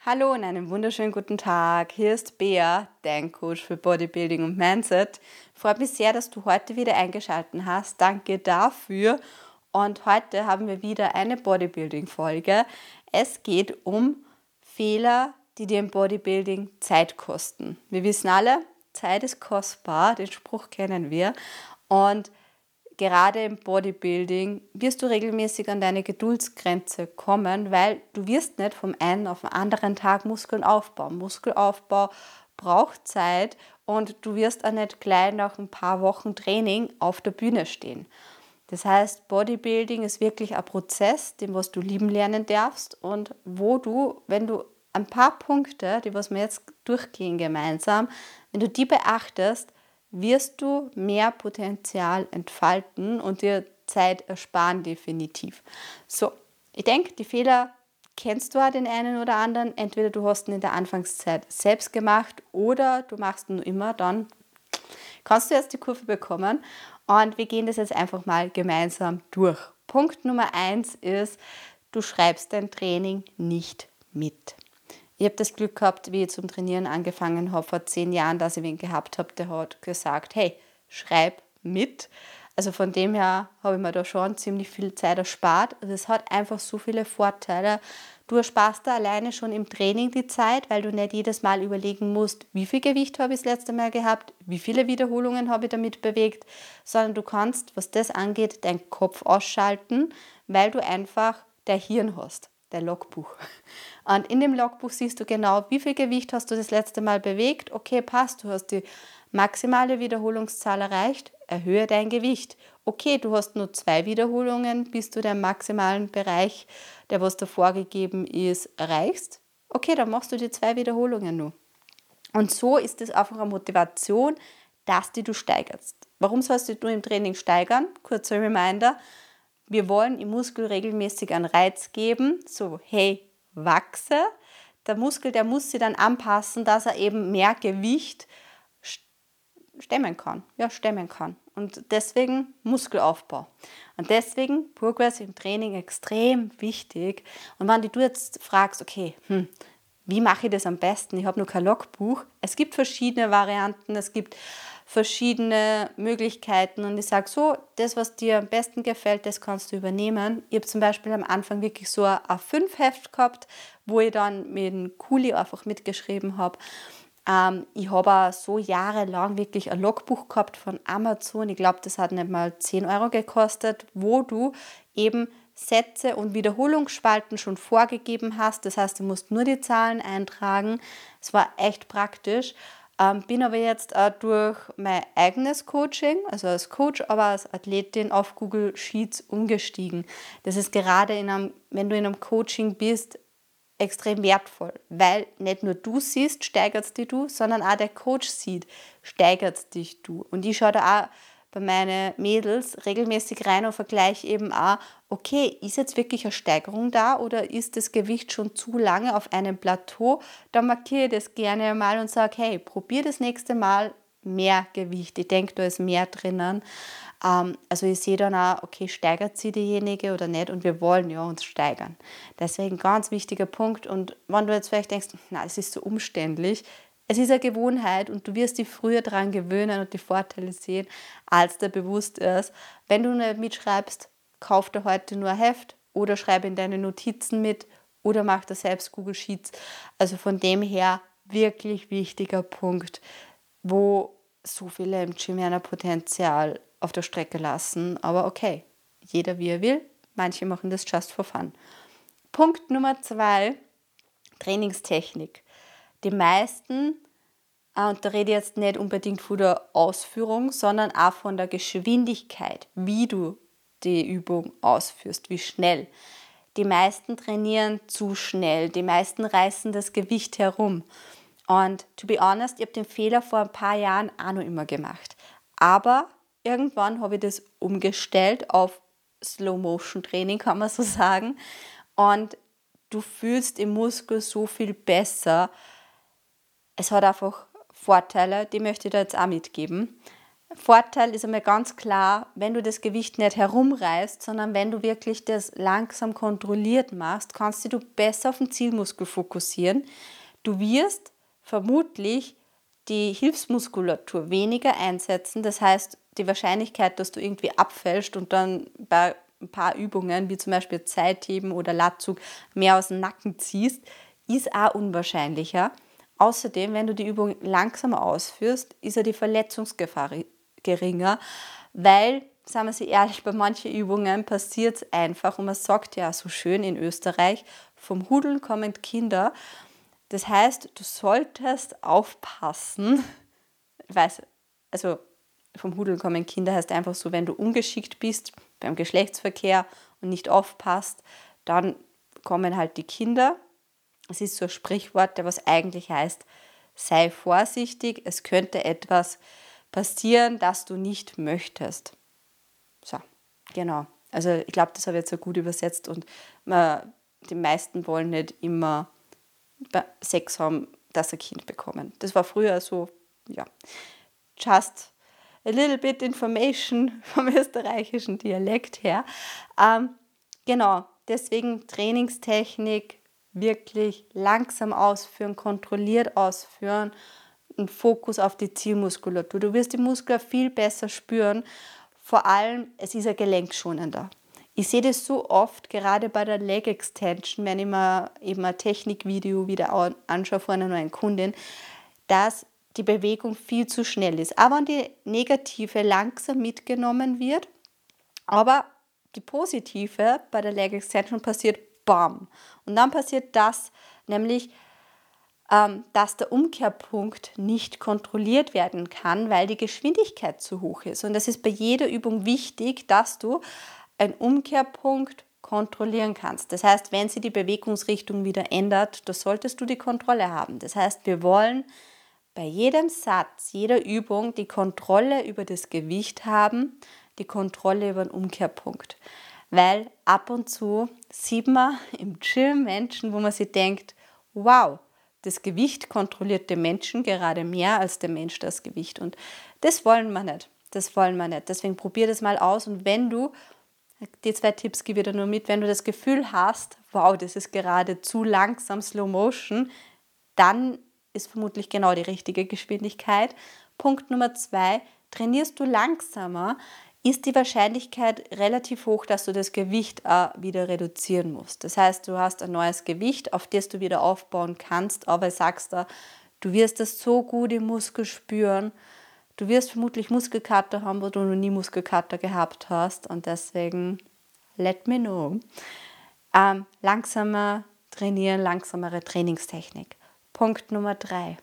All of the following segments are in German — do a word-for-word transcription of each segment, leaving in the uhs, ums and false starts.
Hallo und einen wunderschönen guten Tag. Hier ist Bea, dein Coach für Bodybuilding und Mindset. Freut mich sehr, dass du heute wieder eingeschaltet hast. Danke dafür. Und heute haben wir wieder eine Bodybuilding-Folge. Es geht um Fehler, die dir im Bodybuilding Zeit kosten. Wir wissen alle, Zeit ist kostbar, den Spruch kennen wir. Und gerade im Bodybuilding wirst du regelmäßig an deine Geduldsgrenze kommen, weil du wirst nicht vom einen auf den anderen Tag Muskeln aufbauen. Muskelaufbau braucht Zeit und du wirst auch nicht gleich nach ein paar Wochen Training auf der Bühne stehen. Das heißt, Bodybuilding ist wirklich ein Prozess, den was du lieben lernen darfst und wo du, wenn du ein paar Punkte, die was wir jetzt durchgehen gemeinsam, wenn du die beachtest, wirst du mehr Potenzial entfalten und dir Zeit ersparen definitiv. So, ich denke, die Fehler kennst du auch den einen oder anderen. Entweder du hast ihn in der Anfangszeit selbst gemacht oder du machst ihn nur immer, dann kannst du jetzt die Kurve bekommen. Und wir gehen das jetzt einfach mal gemeinsam durch. Punkt Nummer eins ist, du schreibst dein Training nicht mit. Ich habe das Glück gehabt, wie ich zum Trainieren angefangen habe vor zehn Jahren, dass ich wen gehabt habe, der hat gesagt, hey, schreib mit. Also von dem her habe ich mir da schon ziemlich viel Zeit erspart. Also es hat einfach so viele Vorteile. Du ersparst da alleine schon im Training die Zeit, weil du nicht jedes Mal überlegen musst, wie viel Gewicht habe ich das letzte Mal gehabt, wie viele Wiederholungen habe ich damit bewegt, sondern du kannst, was das angeht, deinen Kopf ausschalten, weil du einfach dein Hirn hast. Dein Logbuch. Und in dem Logbuch siehst du genau, wie viel Gewicht hast du das letzte Mal bewegt. Okay, passt, du hast die maximale Wiederholungszahl erreicht, erhöhe dein Gewicht. Okay, du hast nur zwei Wiederholungen, bis du den maximalen Bereich, der was da vorgegeben ist, erreichst. Okay, dann machst du die zwei Wiederholungen nur. Und so ist es einfach eine Motivation, dass die du steigerst. Warum sollst du im Training steigern? Kurzer Reminder. Wir wollen im Muskel regelmäßig einen Reiz geben, so hey, wachse. Der Muskel, der muss sich dann anpassen, dass er eben mehr Gewicht stemmen kann. Ja, stemmen kann. Und deswegen Muskelaufbau. Und deswegen Progress im Training extrem wichtig. Und wenn du jetzt fragst, okay, hm, wie mache ich das am besten? Ich habe noch kein Logbuch. Es gibt verschiedene Varianten, es gibt verschiedene Möglichkeiten und ich sage so, das, was dir am besten gefällt, das kannst du übernehmen. Ich habe zum Beispiel am Anfang wirklich so ein A fünf Heft gehabt, wo ich dann mit dem Kuli einfach mitgeschrieben habe. Ähm, ich habe auch so jahrelang wirklich ein Logbuch gehabt von Amazon. Ich glaube, das hat nicht mal zehn Euro gekostet, wo du eben Sätze und Wiederholungsspalten schon vorgegeben hast. Das heißt, du musst nur die Zahlen eintragen. Es war echt praktisch. Ähm, bin aber jetzt auch durch mein eigenes Coaching, also als Coach, aber als Athletin auf Google Sheets umgestiegen. Das ist gerade, in einem, wenn du in einem Coaching bist, extrem wertvoll, weil nicht nur du siehst, steigert dich du, sondern auch der Coach sieht, steigert dich du. Und ich schaue da auch bei meinen Mädels regelmäßig rein und vergleiche eben auch, okay, ist jetzt wirklich eine Steigerung da oder ist das Gewicht schon zu lange auf einem Plateau? Dann markiere ich das gerne mal und sage, hey, probier das nächste Mal mehr Gewicht. Ich denke, da ist mehr drinnen. Ähm, also ich sehe dann auch, okay, steigert sie diejenige oder nicht und wir wollen ja uns steigern. Deswegen ganz wichtiger Punkt. Und wenn du jetzt vielleicht denkst, na, es ist so umständlich, es ist eine Gewohnheit und du wirst dich früher daran gewöhnen und die Vorteile sehen, als dir bewusst ist. Wenn du nicht mitschreibst, kauf dir heute nur ein Heft oder schreib in deine Notizen mit oder mach dir selbst Google Sheets. Also von dem her wirklich wichtiger Punkt, wo so viele im Gym ein Potenzial auf der Strecke lassen. Aber okay, jeder wie er will. Manche machen das just for fun. Punkt Nummer zwei, Trainingstechnik. Die meisten, und da rede ich jetzt nicht unbedingt von der Ausführung, sondern auch von der Geschwindigkeit, wie du die Übung ausführst, wie schnell. Die meisten trainieren zu schnell, die meisten reißen das Gewicht herum. Und to be honest, ich habe den Fehler vor ein paar Jahren auch noch immer gemacht. Aber irgendwann habe ich das umgestellt auf Slow-Motion-Training, kann man so sagen. Und du fühlst im Muskel so viel besser. Es hat einfach Vorteile, die möchte ich dir jetzt auch mitgeben. Vorteil ist einmal ganz klar, wenn du das Gewicht nicht herumreißt, sondern wenn du wirklich das langsam kontrolliert machst, kannst du dich besser auf den Zielmuskel fokussieren. Du wirst vermutlich die Hilfsmuskulatur weniger einsetzen. Das heißt, die Wahrscheinlichkeit, dass du irgendwie abfällst und dann bei ein paar Übungen, wie zum Beispiel Seitheben oder Latzug, mehr aus dem Nacken ziehst, ist auch unwahrscheinlicher. Außerdem, wenn du die Übung langsamer ausführst, ist ja die Verletzungsgefahr geringer, weil, sagen wir sie ehrlich, bei manchen Übungen passiert es einfach, und man sagt ja so schön in Österreich, vom Hudeln kommen Kinder. Das heißt, du solltest aufpassen, weiß, also vom Hudeln kommen Kinder heißt einfach so, wenn du ungeschickt bist beim Geschlechtsverkehr und nicht aufpasst, dann kommen halt die Kinder. Es ist so ein Sprichwort, was eigentlich heißt, sei vorsichtig, es könnte etwas passieren, das du nicht möchtest. So, genau. Also ich glaube, das habe ich jetzt so gut übersetzt, und man, die meisten wollen nicht immer Sex haben, dass sie ein Kind bekommen. Das war früher so, ja, just a little bit information vom österreichischen Dialekt her. Ähm, genau, deswegen Trainingstechnik, wirklich langsam ausführen, kontrolliert ausführen, einen Fokus auf die Zielmuskulatur. Du wirst die Muskeln viel besser spüren. Vor allem, es ist ja gelenkschonender. Ich sehe das so oft, gerade bei der Leg Extension, wenn ich mir eben ein Technikvideo wieder anschaue von einer neuen Kundin, dass die Bewegung viel zu schnell ist. Aber wenn die negative langsam mitgenommen wird, aber die positive bei der Leg Extension passiert bam. Und dann passiert das, nämlich, ähm, dass der Umkehrpunkt nicht kontrolliert werden kann, weil die Geschwindigkeit zu hoch ist. Und das ist bei jeder Übung wichtig, dass du einen Umkehrpunkt kontrollieren kannst. Das heißt, wenn sie die Bewegungsrichtung wieder ändert, da solltest du die Kontrolle haben. Das heißt, wir wollen bei jedem Satz, jeder Übung die Kontrolle über das Gewicht haben, die Kontrolle über den Umkehrpunkt. Weil ab und zu sieht man im Gym Menschen, wo man sich denkt, wow, das Gewicht kontrolliert den Menschen gerade mehr als der Mensch das Gewicht. Und das wollen wir nicht. Das wollen wir nicht. Deswegen probier das mal aus. Und wenn du, die zwei Tipps gebe ich dir nur mit, wenn du das Gefühl hast, wow, das ist gerade zu langsam, Slow Motion, dann ist vermutlich genau die richtige Geschwindigkeit. Punkt Nummer zwei, trainierst du langsamer, ist die Wahrscheinlichkeit relativ hoch, dass du das Gewicht auch wieder reduzieren musst. Das heißt, du hast ein neues Gewicht, auf das du wieder aufbauen kannst, aber sagst da, du wirst das so gut im Muskel spüren, du wirst vermutlich Muskelkater haben, wo du noch nie Muskelkater gehabt hast, und deswegen let me know. Ähm, langsamer trainieren, langsamere Trainingstechnik. Punkt Nummer drei.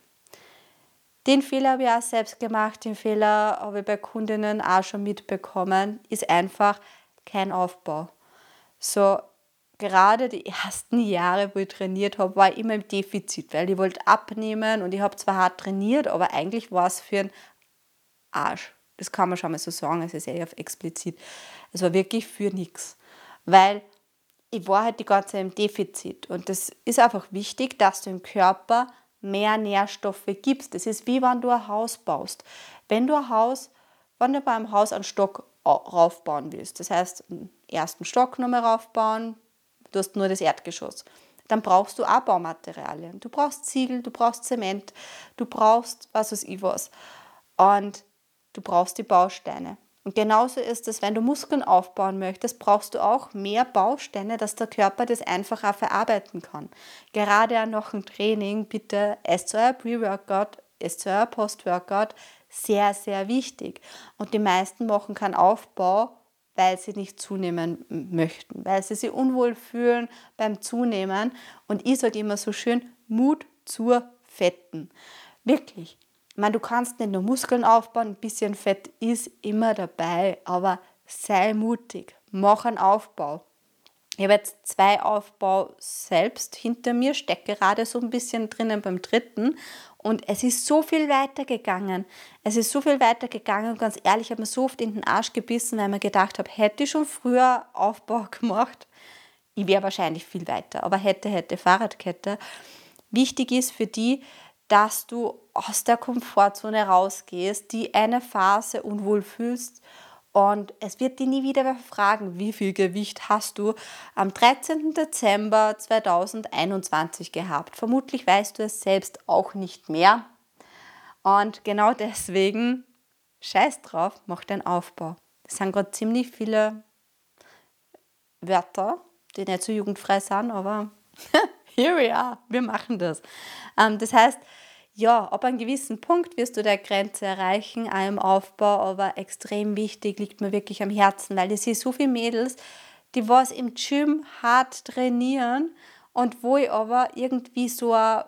Den Fehler habe ich auch selbst gemacht, den Fehler habe ich bei Kundinnen auch schon mitbekommen, ist einfach kein Aufbau. So, gerade die ersten Jahre, wo ich trainiert habe, war ich immer im Defizit, weil ich wollte abnehmen und ich habe zwar hart trainiert, aber eigentlich war es für einen Arsch. Das kann man schon mal so sagen, es ist eher explizit. Es war wirklich für nichts, weil ich war halt die ganze Zeit im Defizit, und das ist einfach wichtig, dass du im Körper mehr Nährstoffe gibst. Das ist wie wenn du ein Haus baust. Wenn du ein Haus, wenn du beim Haus einen Stock raufbauen willst, das heißt, den ersten Stock nochmal raufbauen, du hast nur das Erdgeschoss, dann brauchst du auch Baumaterialien. Du brauchst Ziegel, du brauchst Zement, du brauchst was weiß ich was. Und du brauchst die Bausteine. Und genauso ist es, wenn du Muskeln aufbauen möchtest, brauchst du auch mehr Bausteine, dass der Körper das einfach auch verarbeiten kann. Gerade auch nach dem Training, bitte esst euer Pre-Workout, esst euer Post-Workout, sehr, sehr wichtig. Und die meisten machen keinen Aufbau, weil sie nicht zunehmen möchten, weil sie sich unwohl fühlen beim Zunehmen. Und ich sage immer so schön, Mut zur Fetten. Wirklich. Ich meine, du kannst nicht nur Muskeln aufbauen, ein bisschen Fett ist immer dabei, aber sei mutig, mach einen Aufbau. Ich habe jetzt zwei Aufbau selbst hinter mir, stecke gerade so ein bisschen drinnen beim dritten, und es ist so viel weitergegangen. Es ist so viel weitergegangen, und ganz ehrlich, ich habe mir so oft in den Arsch gebissen, weil ich mir gedacht habe, hätte ich schon früher Aufbau gemacht, ich wäre wahrscheinlich viel weiter, aber hätte, hätte, Fahrradkette. Wichtig ist für die, dass du aus der Komfortzone rausgehst, die eine Phase unwohl fühlst und es wird dich nie wieder fragen, wie viel Gewicht hast du am dreizehnten Dezember zweitausendeinundzwanzig gehabt. Vermutlich weißt du es selbst auch nicht mehr und genau deswegen scheiß drauf, mach den Aufbau. Das sind gerade ziemlich viele Wörter, die nicht so jugendfrei sind, aber here we are, wir machen das. Ähm, das heißt, ja, ab einem gewissen Punkt wirst du der Grenze erreichen, auch im Aufbau, aber extrem wichtig, liegt mir wirklich am Herzen, weil ich sehe so viele Mädels, die was im Gym hart trainieren und wo ich aber irgendwie so ein,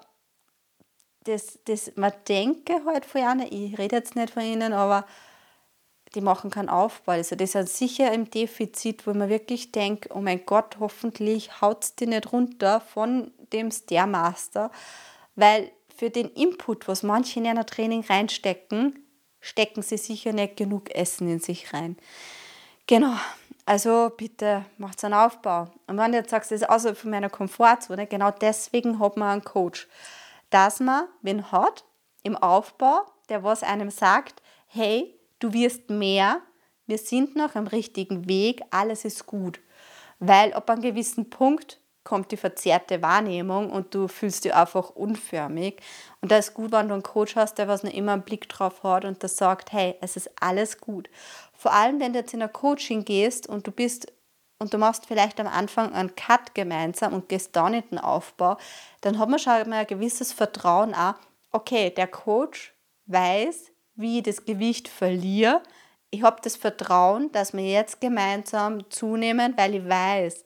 das, das man denke halt von ihnen, ich rede jetzt nicht von ihnen, aber die machen keinen Aufbau. Also die sind sicher im Defizit, wo man wirklich denkt, oh mein Gott, hoffentlich haut es die nicht runter von dem Stairmaster, weil für den Input, was manche in einer Training reinstecken, stecken sie sicher nicht genug Essen in sich rein. Genau, also bitte macht einen Aufbau. Und wenn du jetzt sagst, das ist außerhalb von meiner Komfortzone, genau deswegen hat man einen Coach. Dass man wen hat im Aufbau, der was einem sagt, hey, du wirst mehr, wir sind noch am richtigen Weg, alles ist gut. Weil ab einem gewissen Punkt kommt die verzerrte Wahrnehmung und du fühlst dich einfach unförmig. Und da ist gut, wenn du einen Coach hast, der was noch immer einen Blick drauf hat und der sagt, hey, es ist alles gut. Vor allem, wenn du jetzt in ein Coaching gehst und du bist und du machst vielleicht am Anfang einen Cut gemeinsam und gehst dann in den Aufbau, dann hat man schon mal ein gewisses Vertrauen auch, okay, der Coach weiß, wie ich das Gewicht verliere. Ich habe das Vertrauen, dass wir jetzt gemeinsam zunehmen, weil ich weiß,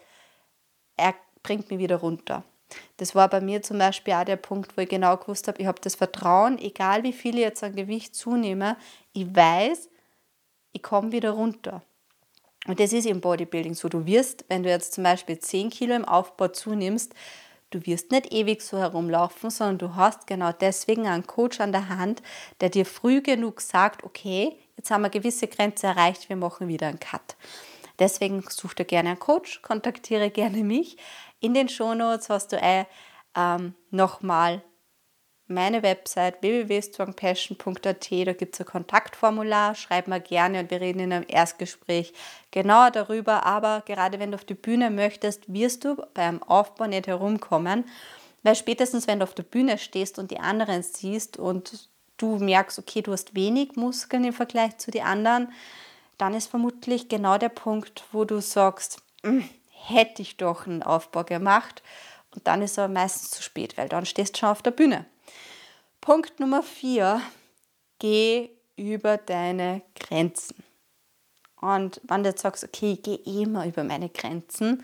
er bringt mich wieder runter. Das war bei mir zum Beispiel auch der Punkt, wo ich genau gewusst habe, ich habe das Vertrauen, egal wie viel ich jetzt an Gewicht zunehme, ich weiß, ich komme wieder runter. Und das ist im Bodybuilding so. Du wirst, wenn du jetzt zum Beispiel zehn Kilo im Aufbau zunimmst, du wirst nicht ewig so herumlaufen, sondern du hast genau deswegen einen Coach an der Hand, der dir früh genug sagt, okay, jetzt haben wir eine gewisse Grenze erreicht, wir machen wieder einen Cut. Deswegen such dir gerne einen Coach, kontaktiere gerne mich. In den Shownotes hast du äh, ähm, nochmal meine Website w w w punkt strong passion punkt a t, da gibt es ein Kontaktformular, schreib mir gerne und wir reden in einem Erstgespräch genauer darüber, aber gerade wenn du auf die Bühne möchtest, wirst du beim Aufbau nicht herumkommen, weil spätestens wenn du auf der Bühne stehst und die anderen siehst und du merkst, okay, du hast wenig Muskeln im Vergleich zu den anderen, dann ist vermutlich genau der Punkt, wo du sagst, hätte ich doch einen Aufbau gemacht und dann ist er meistens zu spät, weil dann stehst du schon auf der Bühne. Punkt Nummer vier, geh über deine Grenzen. Und wenn du jetzt sagst, okay, ich gehe immer über meine Grenzen,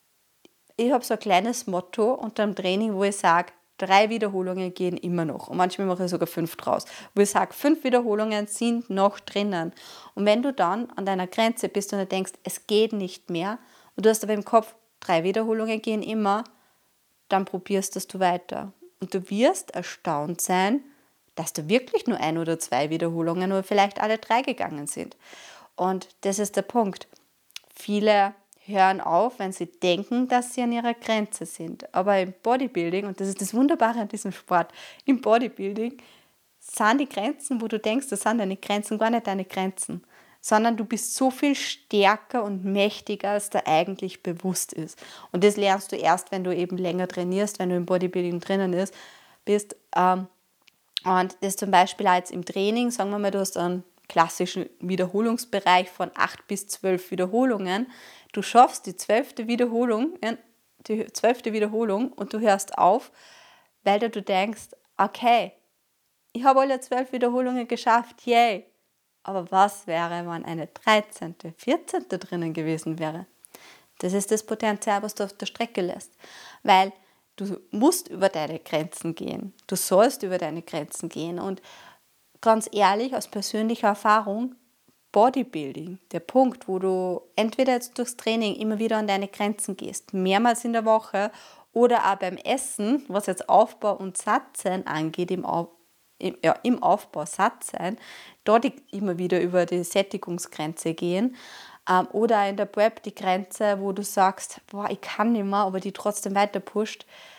ich habe so ein kleines Motto unter dem Training, wo ich sage, drei Wiederholungen gehen immer noch. Und manchmal mache ich sogar fünf draus. Wo ich sage, fünf Wiederholungen sind noch drinnen. Und wenn du dann an deiner Grenze bist und du denkst, es geht nicht mehr, und du hast aber im Kopf, drei Wiederholungen gehen immer, dann probierst das du weiter. Und du wirst erstaunt sein, dass du wirklich nur ein oder zwei Wiederholungen oder vielleicht alle drei gegangen sind. Und das ist der Punkt. Viele hören auf, wenn sie denken, dass sie an ihrer Grenze sind. Aber im Bodybuilding, und das ist das Wunderbare an diesem Sport, im Bodybuilding sind die Grenzen, wo du denkst, das sind deine Grenzen, gar nicht deine Grenzen, sondern du bist so viel stärker und mächtiger, als dir eigentlich bewusst ist. Und das lernst du erst, wenn du eben länger trainierst, wenn du im Bodybuilding drinnen ist, bist. Ähm, und das zum Beispiel auch jetzt im Training, sagen wir mal, du hast einen klassischen Wiederholungsbereich von acht bis zwölf Wiederholungen. Du schaffst die zwölfte Wiederholung, die zwölfte Wiederholung und du hörst auf, weil du denkst, okay, ich habe alle zwölf Wiederholungen geschafft, yay. Aber was wäre, wenn eine dreizehnte, vierzehnte drinnen gewesen wäre? Das ist das Potenzial, was du auf der Strecke lässt. Weil du musst über deine Grenzen gehen. Du sollst über deine Grenzen gehen. Und ganz ehrlich, aus persönlicher Erfahrung, Bodybuilding, der Punkt, wo du entweder jetzt durchs Training immer wieder an deine Grenzen gehst, mehrmals in der Woche oder auch beim Essen, was jetzt Aufbau und Sattsein angeht, im Aufbau, Im, ja, im Aufbau satt sein, dort immer wieder über die Sättigungsgrenze gehen ähm, oder in der Prep die Grenze, wo du sagst, boah, ich kann nicht mehr, aber die trotzdem weiter pusht,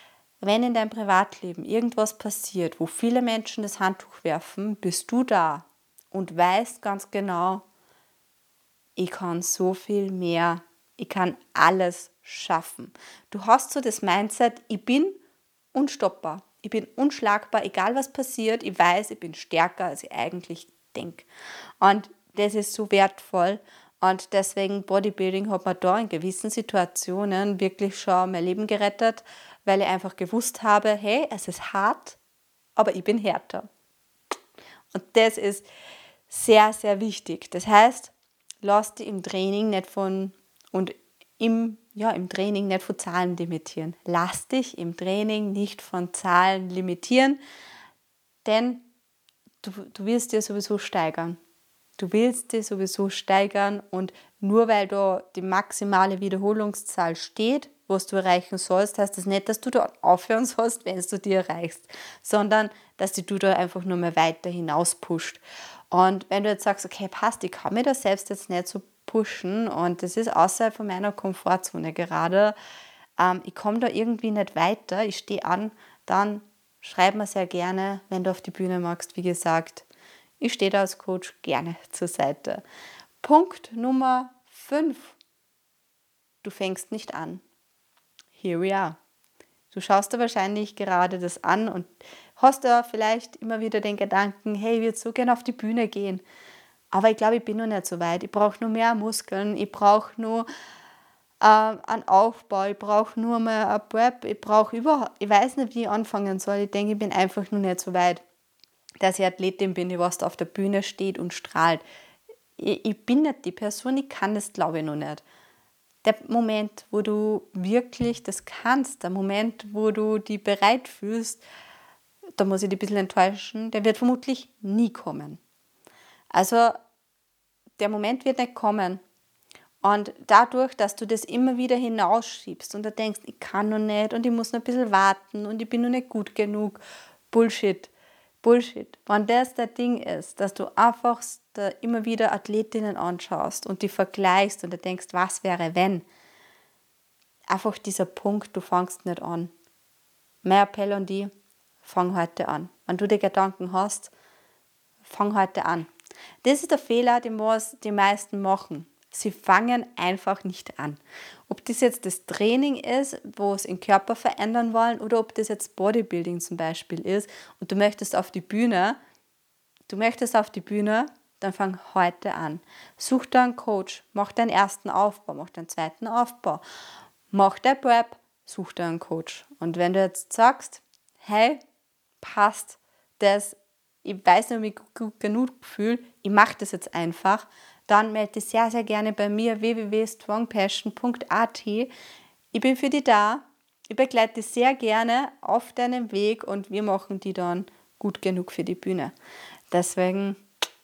wenn in deinem Privatleben irgendwas passiert, wo viele Menschen das Handtuch werfen, bist du da und weißt ganz genau, ich kann so viel mehr, ich kann alles schaffen. Du hast so das Mindset, ich bin unstoppbar, ich bin unschlagbar, egal was passiert, ich weiß, ich bin stärker, als ich eigentlich denke. Und das ist so wertvoll. Und deswegen Bodybuilding hat mir da in gewissen Situationen wirklich schon mein Leben gerettet, weil ich einfach gewusst habe, hey, es ist hart, aber ich bin härter. Und das ist sehr, sehr wichtig. Das heißt, lass dich im Training nicht von und im, ja, im Training nicht von Zahlen limitieren. Lass dich im Training nicht von Zahlen limitieren, denn du, du wirst dir sowieso steigern. Du willst dich sowieso steigern und nur weil da die maximale Wiederholungszahl steht, was du erreichen sollst, heißt das nicht, dass du da aufhören sollst, wenn du die erreichst, sondern dass du da einfach nur mehr weiter hinaus pusht. Und wenn du jetzt sagst, okay, passt, ich kann mich da selbst jetzt nicht so pushen und das ist außerhalb von meiner Komfortzone gerade, ähm, ich komme da irgendwie nicht weiter, ich stehe an, dann schreib mir sehr gerne, wenn du auf die Bühne magst, wie gesagt. Ich stehe da als Coach gerne zur Seite. Punkt Nummer fünf. Du fängst nicht an. Here we are. Du schaust dir wahrscheinlich gerade das an und hast da vielleicht immer wieder den Gedanken, hey, ich würde so gerne auf die Bühne gehen. Aber ich glaube, ich bin noch nicht so weit. Ich brauche nur mehr Muskeln, ich brauche nur äh, einen Aufbau, ich brauche nur mehr ein Prep, ich brauche überhaupt, ich weiß nicht, wie ich anfangen soll. Ich denke, ich bin einfach noch nicht so weit, dass ich Athletin bin, die was da auf der Bühne steht und strahlt. Ich, ich bin nicht die Person, ich kann das, glaube ich, noch nicht. Der Moment, wo du wirklich das kannst, der Moment, wo du dich bereit fühlst, da muss ich dich ein bisschen enttäuschen, der wird vermutlich nie kommen. Also der Moment wird nicht kommen. Und dadurch, dass du das immer wieder hinausschiebst und da denkst, ich kann noch nicht und ich muss noch ein bisschen warten und ich bin noch nicht gut genug, Bullshit. Bullshit. Wenn das der Ding ist, dass du einfach immer wieder Athletinnen anschaust und die vergleichst und du denkst, was wäre, wenn? Einfach dieser Punkt, du fängst nicht an. Mein Appell an dich, fang heute an. Wenn du die Gedanken hast, fang heute an. Das ist der Fehler, den was die meisten machen. Sie fangen einfach nicht an. Ob das jetzt das Training ist, wo sie den Körper verändern wollen, oder ob das jetzt Bodybuilding zum Beispiel ist und du möchtest auf die Bühne, du möchtest auf die Bühne, dann fang heute an. Such dir einen Coach, mach deinen ersten Aufbau, mach deinen zweiten Aufbau, mach dein Prep, such dir einen Coach. Und wenn du jetzt sagst, hey, passt das, ich weiß nicht, ob ich gut genug fühle, ich mache das jetzt einfach, dann melde dich sehr, sehr gerne bei mir w w w punkt strong passion punkt a t. Ich bin für dich da, ich begleite dich sehr gerne auf deinem Weg und wir machen die dann gut genug für die Bühne. Deswegen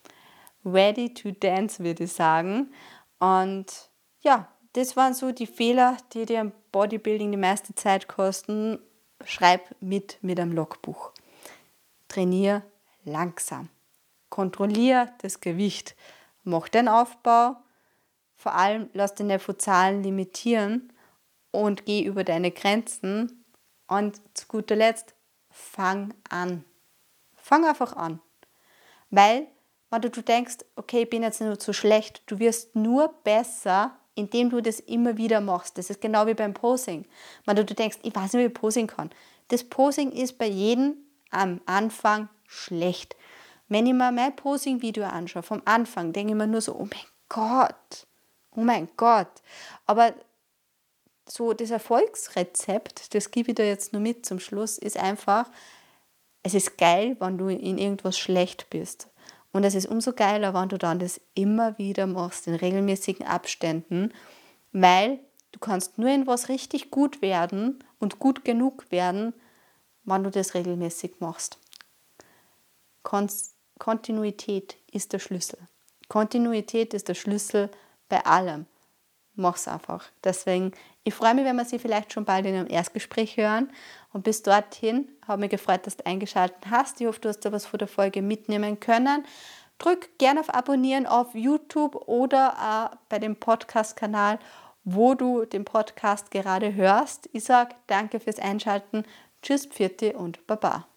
ready to dance, würde ich sagen. Und ja, das waren so die Fehler, die dir im Bodybuilding die meiste Zeit kosten. Schreib mit mit einem Logbuch. Trainier langsam. Kontrollier das Gewicht. Mach den Aufbau, vor allem lass dich nicht von Zahlen limitieren und geh über deine Grenzen. Und zu guter Letzt, fang an. Fang einfach an. Weil, wenn du, du denkst, okay, ich bin jetzt nicht so schlecht, du wirst nur besser, indem du das immer wieder machst. Das ist genau wie beim Posing. Wenn du, du denkst, ich weiß nicht, wie ich Posing kann. Das Posing ist bei jedem am Anfang schlecht. Wenn ich mir mein Posing-Video anschaue, vom Anfang, denke ich mir nur so, oh mein Gott, oh mein Gott. Aber so das Erfolgsrezept, das gebe ich dir jetzt nur mit zum Schluss, ist einfach, es ist geil, wenn du in irgendwas schlecht bist. Und es ist umso geiler, wenn du dann das immer wieder machst, in regelmäßigen Abständen, weil du kannst nur in was richtig gut werden und gut genug werden, wenn du das regelmäßig machst. Konst Kontinuität ist der Schlüssel. Kontinuität ist der Schlüssel bei allem. Mach's einfach. Deswegen, ich freue mich, wenn wir sie vielleicht schon bald in einem Erstgespräch hören. Und bis dorthin habe mich gefreut, dass du eingeschaltet hast. Ich hoffe, du hast da was von der Folge mitnehmen können. Drück gerne auf Abonnieren auf YouTube oder äh, bei dem Podcast-Kanal, wo du den Podcast gerade hörst. Ich sage danke fürs Einschalten. Tschüss, Pfiat und Baba.